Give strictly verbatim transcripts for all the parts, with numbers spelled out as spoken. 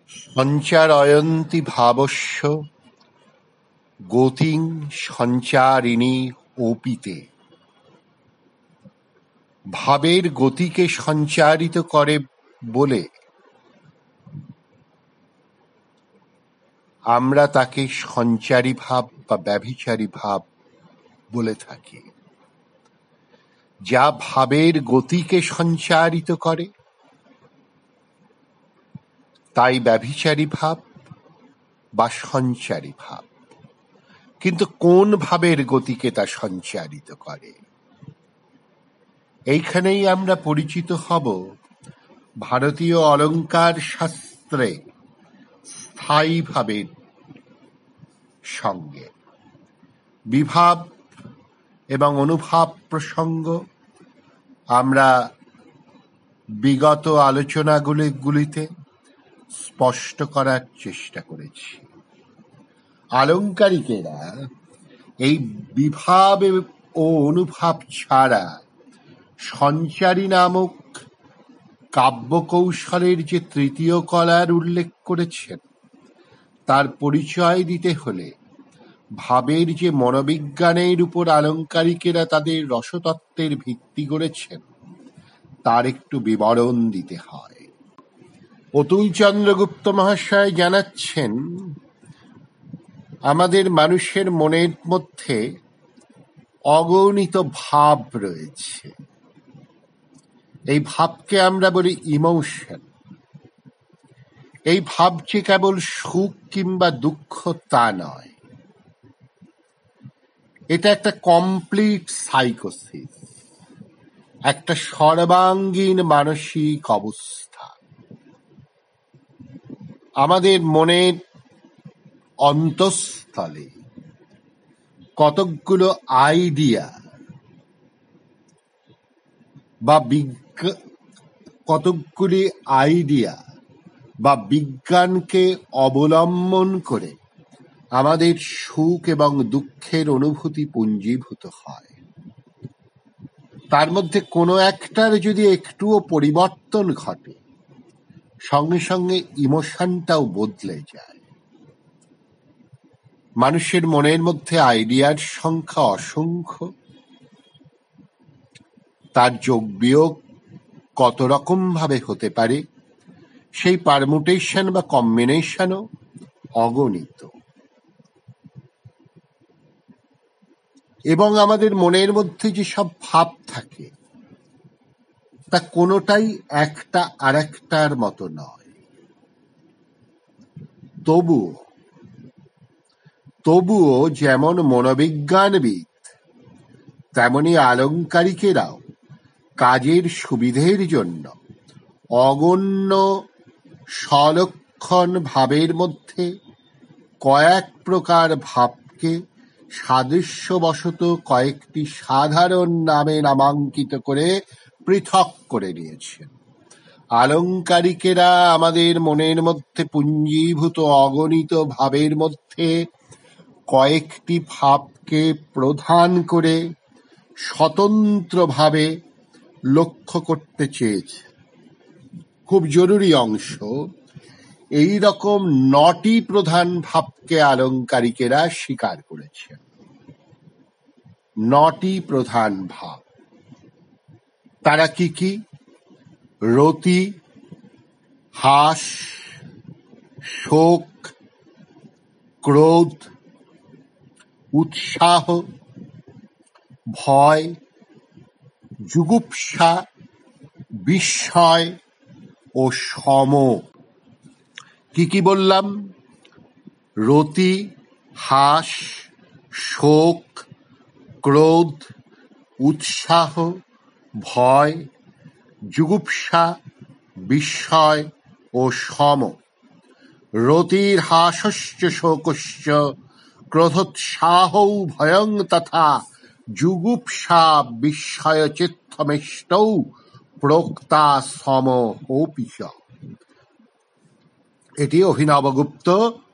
সঞ্চারয়ন্তি ভাবস্য গতিং সঞ্চারিণী অপিতে। ভাবের গতিকে সঞ্চারিত করে বলে আমরা তাকে সঞ্চারী ভাব বা ব্যভিচারী ভাব বলে থাকি। যা ভাবের গতিকে সঞ্চারিত করে তাই ব্যভিচারী ভাব বা সঞ্চারী ভাব। কিন্তু কোন ভাবের গতিকে তা সঞ্চারিত করে? এইখানেই আমরা পরিচিত হব ভারতীয় অলঙ্কার শাস্ত্রে স্থায়ী ভাবের সঙ্গে। বিভাব এবং অনুভাব প্রসঙ্গ আমরা বিগত আলোচনাগুলিতে স্পষ্ট করার চেষ্টা করেছি। আলঙ্কারিকেরা এই বিভাব ও অনুভাব ছাড়া সঞ্চারী নামক কাব্যকৌশলের যে তৃতীয় কলার উল্লেখ করেছেন, তার পরিচয় দিতে হলে ভাবের যে মনোবিজ্ঞানের উপর আলঙ্কারিকেরা তাদের রসতত্ত্বের ভিত্তি গড়েছেন তার একটু বিবরণ দিতে হয়। অতুল চন্দ্রগুপ্ত মহাশয় জানাচ্ছেন, আমাদের মানুষের মনের মধ্যে অগণিত ভাব রয়েছে। এই ভাবকে আমরা বলি ইমোশন। এই ভাব যে কেবল সুখ কিংবা দুঃখ তা নয়, এটা একটা কমপ্লিট সাইকোসিস, একটা সর্বাঙ্গীন মানসিক অবস্থা। আমাদের মনের অন্তঃস্থলে কতকগুলো আইডিয়া বা কতকগুলি আইডিয়া বা বিজ্ঞানকে অবলম্বন করে আমাদের সুখ এবং দুঃখের অনুভূতি পুঞ্জীভূত হয়। তার মধ্যে কোনো একটার যদি একটুও পরিবর্তন ঘটে, সঙ্গে সঙ্গে ইমোশনটাও বদলে যায়। মানুষের মনের মধ্যে আইডিয়ার সংখ্যা অসংখ্য, তার যোগ বিয়োগ কত রকম ভাবে হতে পারে, সেই পারমুটেশন বা কম্বিনেশনও অগণিত। এবং আমাদের মনের মধ্যে যে সব ভাব থাকে তা কোনোটাই একটা আরেকটার মতো নয়। তবুও তবুও যেমন মনোবিজ্ঞানবিদ তেমনি আলঙ্কারিকেরাও কাজের সুবিধের জন্য অগণ্য সলক্ষণ ভাবের মধ্যে কয়েক প্রকার ভাবকে সাদৃশ্যবশত কয়েকটি সাধারণ নামে নামাঙ্কিত করে পৃথক করে নিয়েছেন। আলঙ্কারিকেরা আমাদের মনের মধ্যে পুঞ্জীভূত অগণিত ভাবের মধ্যে কয়েকটি ভাবকে প্রধান করে স্বতন্ত্রভাবে লক্ষ্য করতে চেয়েছে। খুব জরুরি অংশ, এই রকম নটি প্রধান ভাবকে আলঙ্কারিকেরা স্বীকার করেছেন। নটি প্রধান ভাব। তারা কি কি? রতি, হাস, শোক, ক্রোধ, উৎসাহ, ভয়, জুগুপ্সা, বিস্ময় ও সম। কি কি বললাম? রতি, হাস, শোক, ক্রোধ, উৎসাহ, ভয়, জুগুপ্সা, বিস্ময় ও সম। রতির হাসশ্চ শোকশ্চ ক্রোধোৎসাহৌ ভয়ং তথা জুগুপ্সা বিস্ময়চিত্তমেষ্টৌ প্রোক্তা সম অপি চ। এটি অভিনবগুপ্ত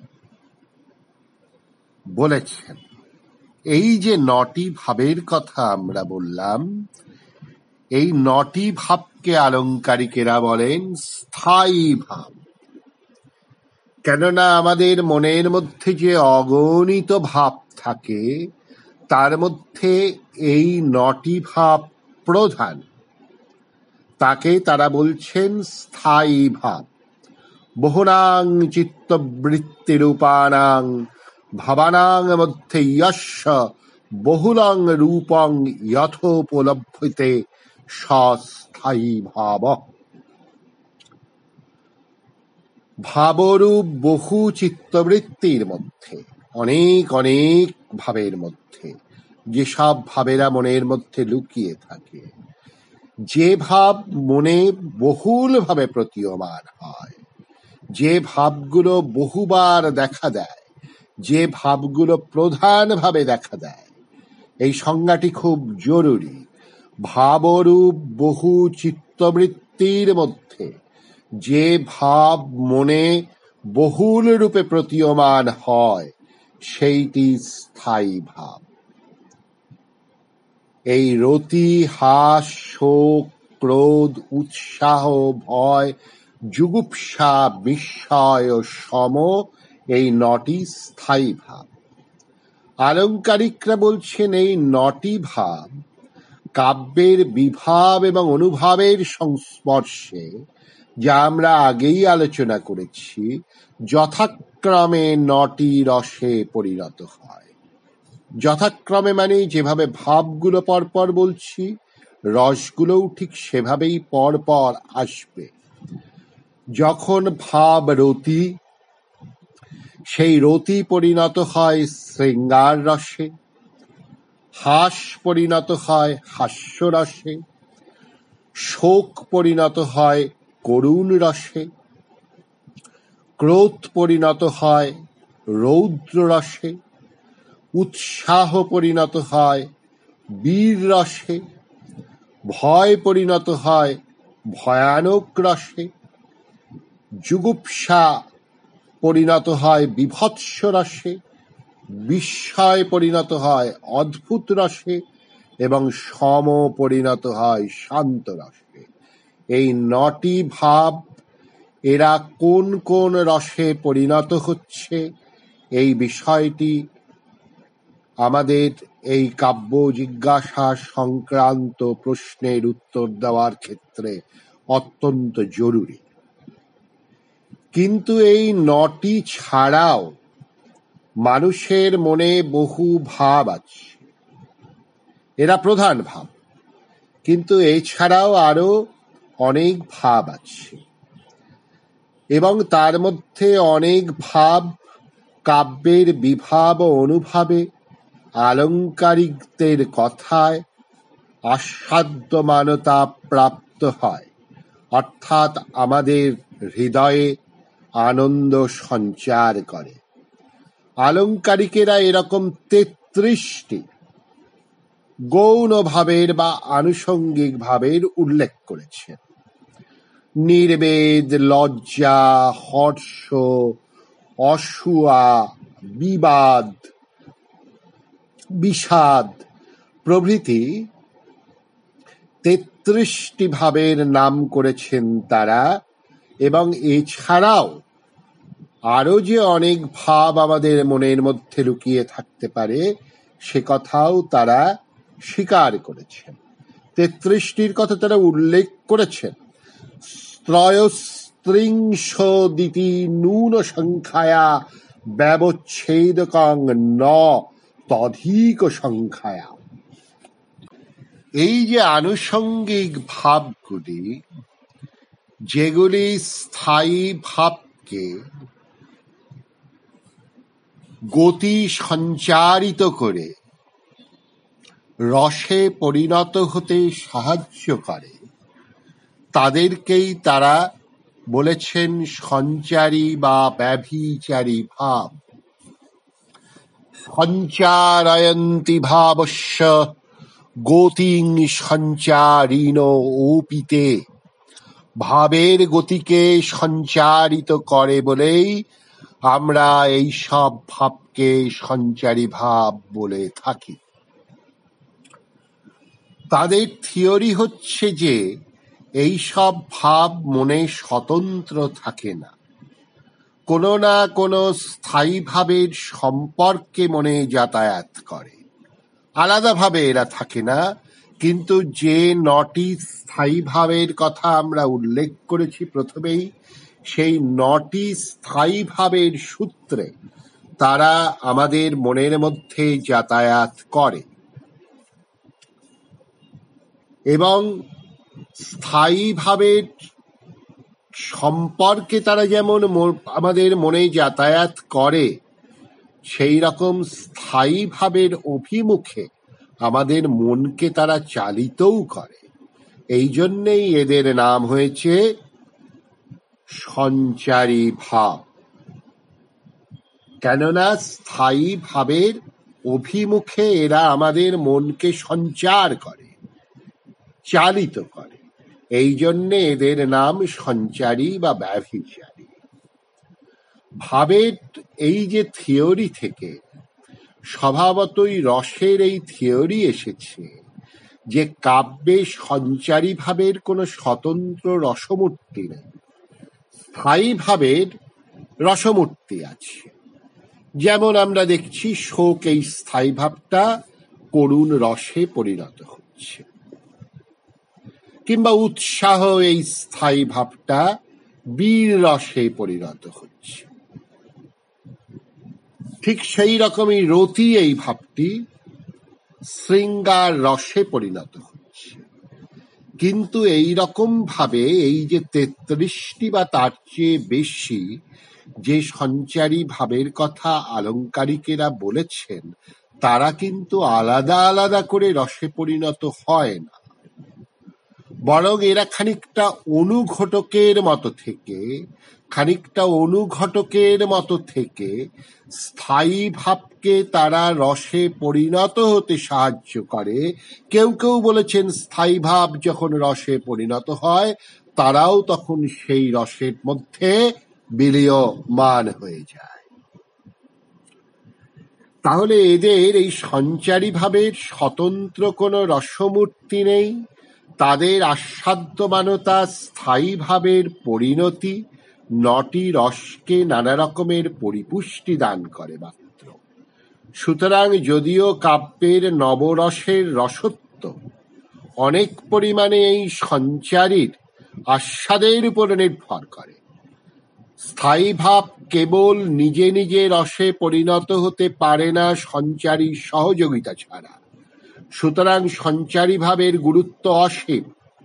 বলেছেন। এই যে নটি ভাবের কথা আমরা বললাম, এই নটি ভাবকে আলঙ্কারিকেরা বলেন স্থায়ী ভাব। কেননা আমাদের মনের মধ্যে যে অগণিত ভাব থাকে তার মধ্যে এই নটি ভাব প্রধান। তাকে তারা বলছেন স্থায়ী ভাব। বহুনাং চিত্তবৃত্তিরূপানাং ভাবানাং মধ্যে ইয়স্য বহুলং রূপং যথোপলভ্যতে সস্থায়ী ভাব। ভাবরূপ বহু চিত্তবৃত্তির মধ্যে, অনেক অনেক ভাবের মধ্যে, যেসব ভাবেরা মনের মধ্যে লুকিয়ে থাকে, যে ভাব মনে বহুল ভাবে প্রতীয়মান হয়, যে ভাবগুলো বহুবার দেখা দেয়, যে ভাবগুলো প্রধানভাবে দেখা দেয়, এই সংজ্ঞাটি খুব জরুরি। ভাবরূপ বহু চিত্তবৃত্তির মধ্যে যে ভাব মনে বহুল রূপে প্রতীয়মান হয় সেইটি স্থায়ী ভাব। এই রতি, হাস, শোক, ক্রোধ, উৎসাহ, ভয়, জুগুপ্সা, বিস্ময় ও সম এই নটি স্থায়ী ভাব। আলঙ্কারিকরা বলছেন এই নটি ভাব কাব্যের বিভাব এবং অনুভাবের সংস্পর্শে, যা আমরা আগেই আলোচনা করেছি, যথাক্রমে নটি রসে পরিণত হয়। যথাক্রমে মানে যেভাবে ভাবগুলো পরপর বলছি, রসগুলোও ঠিক সেভাবেই পরপর আসবে। যখন ভাব রতি, সেই রতি পরিণত হয় শৃঙ্গার রসে, হাস পরিণত হয় হাস্য রসে, শোক পরিণত হয় করুণ রসে, ক্রোধ পরিণত হয় রৌদ্র রসে, উৎসাহ পরিণত হয় বীর রসে, ভয় পরিণত হয় ভয়ানক রসে, জুগুপ্সা পরিণত হয় বিভৎস রসে, বিস্ময় পরিণত হয় অদ্ভুত রসে এবং সম পরিণত হয় শান্ত রসে। এই নটি ভাব এরা কোন কোন রসে পরিণত হচ্ছে, এই বিষয়টি আমাদের এই কাব্য জিজ্ঞাসা সংক্রান্ত প্রশ্নের উত্তর দেওয়ার ক্ষেত্রে অত্যন্ত জরুরি। কিন্তু এই নটি ছাড়াও মানুষের মনে বহু ভাব আছে, এরা প্রধান ভাব, কিন্তু এছাড়াও আরো অনেক ভাব আছে এবং তার মধ্যে অনেক ভাব কাব্যের বিভাব ও অনুভাবে আলঙ্কারিকদের কথায় আস্বাদ্যমানতা প্রাপ্ত হয়, অর্থাৎ আমাদের হৃদয়ে আনন্দ সঞ্চার করে। আলঙ্কারিকেরা এরকম তেত্রিশটি গৌণ ভাবের বা আনুষঙ্গিক ভাবের উল্লেখ করেছেন। নির্বেদ, লজ্জা, হর্ষ, অসূয়া, বিবাদ, বিষাদ প্রভৃতি তেত্রিশটি ভাবের নাম করেছেন তারা, এবং এছাড়াও আরো যে অনেক ভাব আমাদের মনের মধ্যে লুকিয়ে থাকতে পারে সে কথাও তারা স্বীকার করেছেন। তেত্রিশটির কথা তারা উল্লেখ করেছেন। ত্রয়স্ত্রিংশদিতি নূন সংখ্যায়া ব্যবচ্ছেদকং ন তধিক সংখ্যায়া। এই যে আনুষঙ্গিক ভাবগুলি, যেগুলি স্থায়ী ভাবকে গতি সঞ্চারিত করে রসে পরিণত হতে সাহায্য করে, তাদেরকেই তারা বলেছেন সঞ্চারী বা ব্যভিচারী ভাব। সঞ্চারয়ন্তি ভাবস্য গতিং সঞ্চারিণ অপিতে। ভাবের গতিকে সঞ্চারিত করে বলেই আমরা এই সব ভাবকে সঞ্চারী ভাব বলে থাকি। তাদের থিওরি হচ্ছে যে এই সব ভাব মনে স্বতন্ত্র থাকে না, কোনো না কোনো স্থায়ী ভাবের সম্পর্কে মনে যাতায়াত করে। আলাদাভাবে এরা থাকে না, কিন্তু যে নটি স্থায়ী ভাবের কথা আমরা উল্লেখ করেছি প্রথমেই, সেই নটি স্থায়ী ভাবের সূত্রে তারা আমাদের মনের মধ্যে যাতায়াত করে এবং স্থায়ী ভাবের সম্পর্কে তারা যেমন আমাদের মনে যাতায়াত করে, সেই রকম স্থায়ী ভাবের অভিমুখে আমাদের মনকে তারা চালিতও করে। এই জন্যেই এদের নাম হয়েছে সঞ্চারী ভাব। কেননা স্থায়ী ভাবের অভিমুখে এরা আমাদের মনকে সঞ্চার করে, চালিত করে। এই জন্যে এদের নাম সঞ্চারী বা ব্যভিচারী। ভাবের এই যে থিওরি থেকে স্বভাবতই রসের এই থিওরি এসেছে যে কাব্যে সঞ্চারী ভাবের কোনো স্বতন্ত্র রসমূর্তি নেই, স্থায়ী ভাবের রসমূর্তি আছে। যেমন আমরা দেখছি শোক, এই স্থায়ী ভাবটা করুণ রসে পরিণত হচ্ছে, কিংবা উৎসাহ এই স্থায়ী ভাবটা বীর রসে পরিণত হচ্ছে। ঠিক সেই রকমই রতি, এই ভাবটি শৃঙ্গার রসে পরিণত হচ্ছে। কিন্তু এই রকম ভাবে এই যে তেত্রিশটি বা তার চেয়ে বেশি যে সঞ্চারী ভাবের কথা আলঙ্কারিকেরা বলেছেন, তারা কিন্তু আলাদা আলাদা করে রসে পরিণত হয় না, বরং এরা খানিকটা অনুঘটকের মতো থেকে খানিকটা অনুঘটকের মতো থেকে স্থায়ী ভাবকে তারা রসে পরিণত হতে সাহায্য করে। কেউ কেউ বলেছেন স্থায়ী ভাব যখন রসে পরিণত হয়, তারাও তখন সেই রসের মধ্যে বিলীয়মান হয়ে যায়। তাহলে এদের এই সঞ্চারী ভাবের স্বতন্ত্র কোনো রসমূর্তি নেই। তাদের আস্বাদ্যমানতা স্থায়ী ভাবের পরিণতি নটি রসকে নানা রকমের পরিপুষ্টি দান করে মাত্র। সুতরাং যদিও কাব্যের নবরসের রসত্ব অনেক পরিমাণে এই সঞ্চারীর আস্বাদের উপর নির্ভর করে, স্থায়ী ভাব কেবল নিজে নিজে রসে পরিণত হতে পারে না সঞ্চারী সহযোগিতা ছাড়া। সুতরাং সঞ্চারী ভাবের গুরুত্ব অসীম।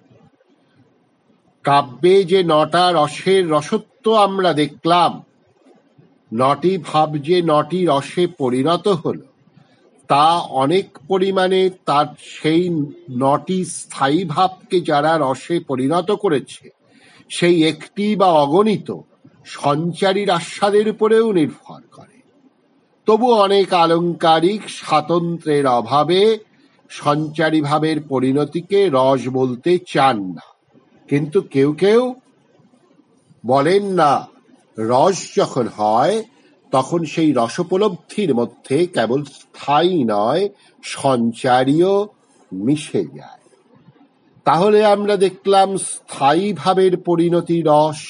কাব্যে যে নটা রসের রসত্ব আমরা দেখলাম, নটি ভাব যে নটি রসে পরিণত হল, তা অনেক পরিমাণে তার সেই নটি স্থায়ী ভাবকে যারা রসে পরিণত করেছে, সেই একটি বা অগণিত সঞ্চারীর আস্বাদের উপরেও নির্ভর করে। তবু অনেক আলঙ্কারিক স্বাতন্ত্র্যের অভাবে সঞ্চারী ভাবের পরিণতিকে রস বলতে চান না, কিন্তু কেউ কেউ বলেন না, রস যখন হয় তখন সেই রসোপলব্ধির মধ্যে কেবল স্থায়ী নয়, সঞ্চারীও মিশে যায়। তাহলে আমরা দেখলাম স্থায়ী ভাবের পরিণতি রস,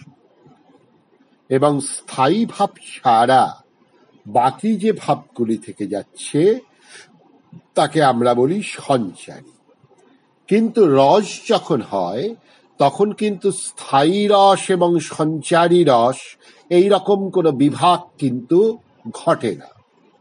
এবং স্থায়ী ভাব ছাড়া বাকি যে ভাবগুলি থেকে যাচ্ছে তাকে আমরা বলি সঞ্চারী। কিন্তু রস যখন হয় তখন কিন্তু স্থায়ী রস এবং সঞ্চারী রস এই রকম কোনো বিভাগ কিন্তু ঘটে না।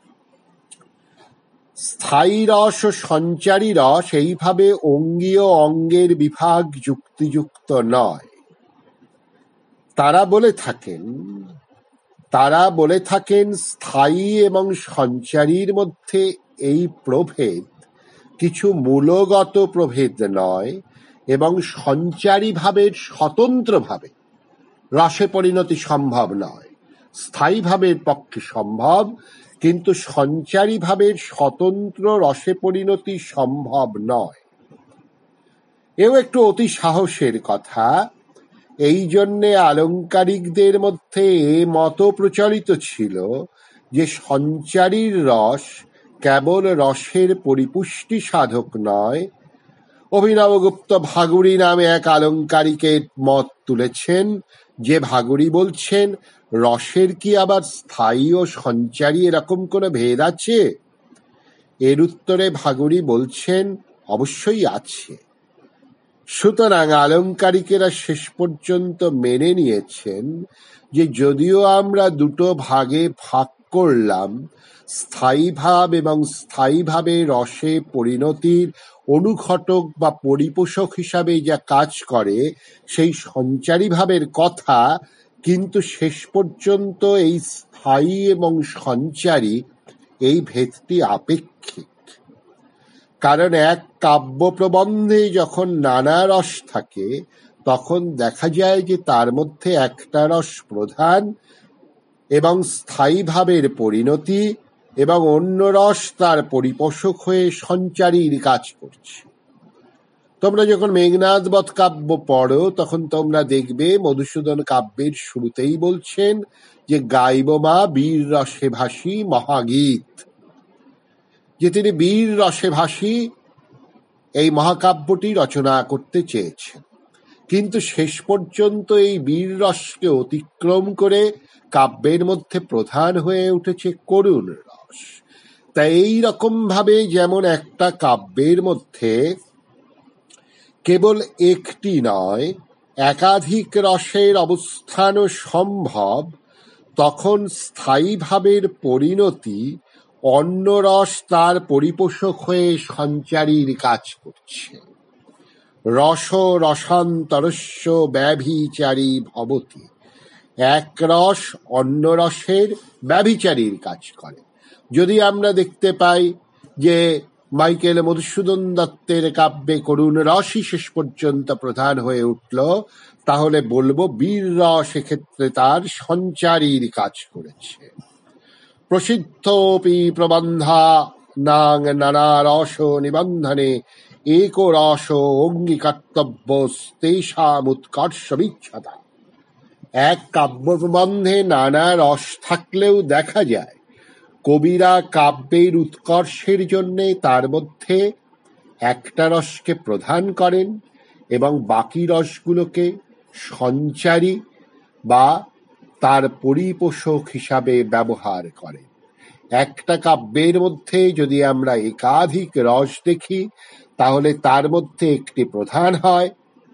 স্থায়ী রস ও সঞ্চারী রস এইভাবে অঙ্গীয় অঙ্গের বিভাগ যুক্তিযুক্ত নয়। তারা বলে থাকেন তারা বলে থাকেন স্থায়ী এবং সঞ্চারীর মধ্যে এই প্রভেদ কিছু মূলগত প্রভেদ নয়, এবং সঞ্চারী ভাবের স্বতন্ত্র ভাবে রসে পরিণতি সম্ভব নয়। স্থায়ী ভাবের পক্ষে সম্ভব, কিন্তু সঞ্চারী ভাবের স্বতন্ত্র রসে পরিণতি সম্ভব নয়। এও একটু অতি সাহসের কথা। এই জন্যে আলঙ্কারিকদের মধ্যে এ মত প্রচলিত ছিল যে সঞ্চারীর রস কেবল রসের পরিপুষ্টি সাধক নয়। অভিনবগুপ্ত ভাগুড়ী নামে এক আলঙ্কারিকের মত তুলেছেন, যে ভাগুড়ী বলছেন রসের কি আবার স্থায়ী ও সঞ্চারী এরকম কোনো ভেদ আছে? এর উত্তরে ভাগুড়ী বলছেন, অবশ্যই আছে। সুতরাং আলংকারিকেরা শেষ পর্যন্ত মেনে নিয়েছেন যে যদিও আমরা দুটো ভাগে ভাগ করলাম, স্থায়ী ভাব এবং স্থায়ীভাবে রসে পরিণতির অনুঘটক বা পরিপোষক হিসাবে যা কাজ করে সেই সঞ্চারী ভাবের কথা, কিন্তু শেষ পর্যন্ত এই স্থায়ী এবং সঞ্চারী এই ভেদটি আপেক্ষিক। কারণ এক কাব্য প্রবন্ধে যখন নানা রস থাকে তখন দেখা যায় যে তার মধ্যে একটা রস প্রধান এবং স্থায়ী ভাবের পরিণতি, এবং অন্য রস তার পরিপোষক হয়ে সঞ্চারীর কাজ করছে। তোমরা যখন মেঘনাদ বধ কাব্য পড়ো তখন তোমরা দেখবে মধুসূদন কাব্যের শুরুতেই বলছেন যে গাইব মা বীর রসে ভাসি মহাগীত, যে তিনি বীর রসে ভাসি এই মহাকাব্যটি রচনা করতে চেয়েছেন। কিন্তু শেষ পর্যন্ত এই বীর রসকে অতিক্রম করে কাব্যের মধ্যে প্রধান হয়ে উঠেছে করুণ রস। তাই এই রকম ভাবে যেমন একটা কাব্যের মধ্যে কেবল একটি নয় একাধিক রসের অবস্থানও সম্ভব, তখন স্থায়ী ভাবের পরিণতি অন্য রস তার পরিপোষক হয়ে সঞ্চারীর কাজ করছে। রস রসান্তরস্য ব্যভিচারী ভবতি, এক রস অন্য রসের ব্যভিচারীর কাজ করে। যদি আমরা দেখতে পাই যে মাইকেল মধুসূদন দত্তের কাব্যে করুণ রসই শেষ পর্যন্ত প্রধান হয়ে উঠল, তাহলে বলবো বীর রস এক্ষেত্রে তার সঞ্চারীর কাজ করেছে। প্রসিদ্ধপি প্রবন্ধা নাং নানা রস নিবন্ধনে এক রস অঙ্গীকর্তব্য তেষাম উৎকর্ষ বিচ্ছতা। এক কাব্য প্রবন্ধে নানা রস থাকলেও দেখা যায় কবিরা কাব্যের উৎকর্ষের জন্যে তার মধ্যে একটা রসকে প্রধান করেন এবং বাকি রসগুলোকে সঞ্চারী বা তার পরিপোষক হিসাবে ব্যবহার করেন। একটা কাব্যের মধ্যে যদি আমরা একাধিক রস দেখি তাহলে তার মধ্যে একটি প্রধান হয়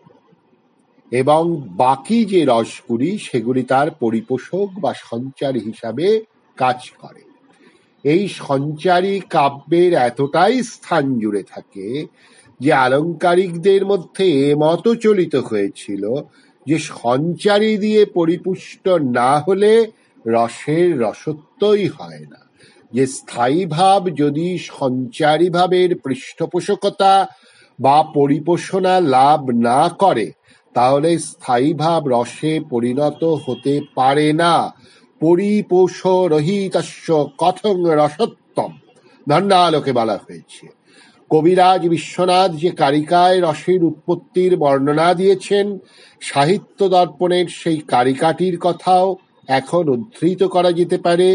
এবং বাকি যে রসগুলি সেগুলি তার পরিপোষক বা সঞ্চারী হিসাবে কাজ করে। এই সঞ্চারী কাব্যের এতটাই স্থান জুড়ে থাকে যে আলংকারিকদের মধ্যে এমত চলিত হয়েছিল যে সঞ্চারী দিয়ে পরিপুষ্ট না হলে রসের রসত্বই হয় না। যে স্থায়ী ভাব যদি সঞ্চারী ভাবের পৃষ্ঠপোষকতা বা পরিপোষণা লাভ না করে তাহলে স্থায়ী ভাব রসে পরিণত হতে পারে না। পরিপোষ রহিতস্য কথং রসত্বম ধন্যালোকে বলা হয়েছে। কবিরাজ বিশ্বনাথ যে কারিকায় রসের উৎপত্তির বর্ণনা দিয়েছেন, সাহিত্য দর্পণের সেই কারিকাটির কথাও এখন উদ্ধৃত করা যেতে পারে।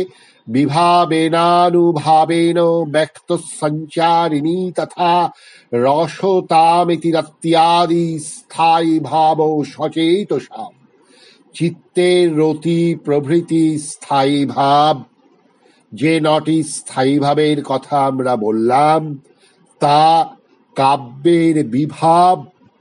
বিভাবেনানুভাবেন ব্যক্ত সঞ্চারিণী তথা রসতামিতি রত্যাদি স্থায়ী ভাব সচেতসাম। চিত্তের রতি প্রভৃতি স্থায়ী ভাব, যে নটি স্থায়ী ভাবের কথা আমরা বললাম, তা কাব্যের বিভাব,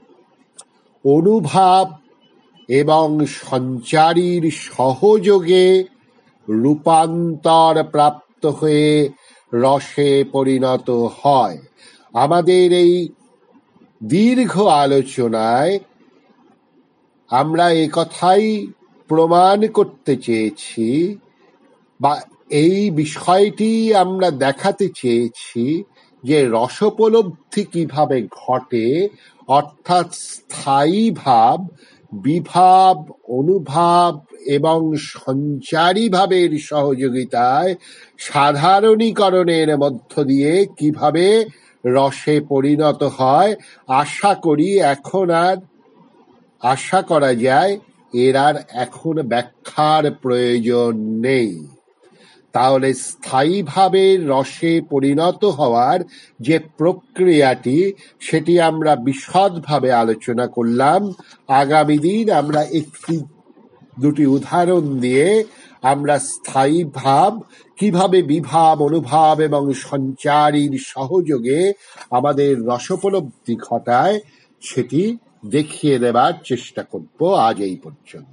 অনুভাব এবং সঞ্চারীর সহযোগে রূপান্তর প্রাপ্ত হয়ে রসে পরিণত হয়। আমাদের এই দীর্ঘ আলোচনায় আমরা এ কথাই প্রমাণ করতে চেয়েছি বা এই বিষয়টি আমরা দেখাতে চেয়েছি যে রসোপলব্ধি কিভাবে ঘটে, অর্থাৎ স্থায়ী ভাব, বিভাব, অনুভাব এবং সঞ্চারী ভাবের সহযোগিতায় সাধারণীকরণের মধ্য দিয়ে কিভাবে রসে পরিণত হয়। আশা করি এখন আর আশা করা যায় এর আর এখন ব্যাখ্যার প্রয়োজন নেই। তাহলে স্থায়ীভাবে রসে পরিণত হওয়ার যে প্রক্রিয়াটি সেটি আমরা বিশদভাবে আলোচনা করলাম। আগামী দিন আমরা একটি দুটি উদাহরণ দিয়ে আমরা স্থায়ী ভাব কিভাবে বিভাব, অনুভাব এবং সঞ্চারীর সহযোগে আমাদের রসোপলব্ধি ঘটায় সেটি দেখিয়ে দেবার চেষ্টা করব। আজ এই পর্যন্ত।